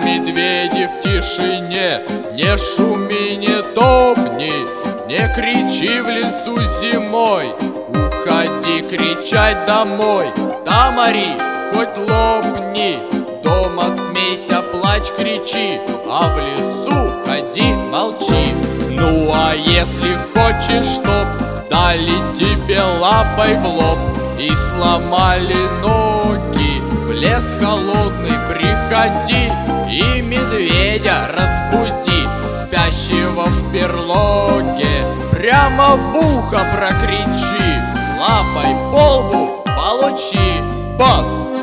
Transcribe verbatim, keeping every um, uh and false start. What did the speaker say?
медведи в тишине. Не шуми, не топни, не кричи в лесу зимой. Уходи кричать домой, там ори, хоть лопни. Дома смейся, плачь, кричи, а в лесу ходи, молчи. Ну а если хочешь, чтоб дали тебе лапой в лоб и сломали ноги, в лес холодный приходи и медведя разбуди, спящего в берлоге. Прямо в ухо прокричи, лапой по лбу получи. Бац!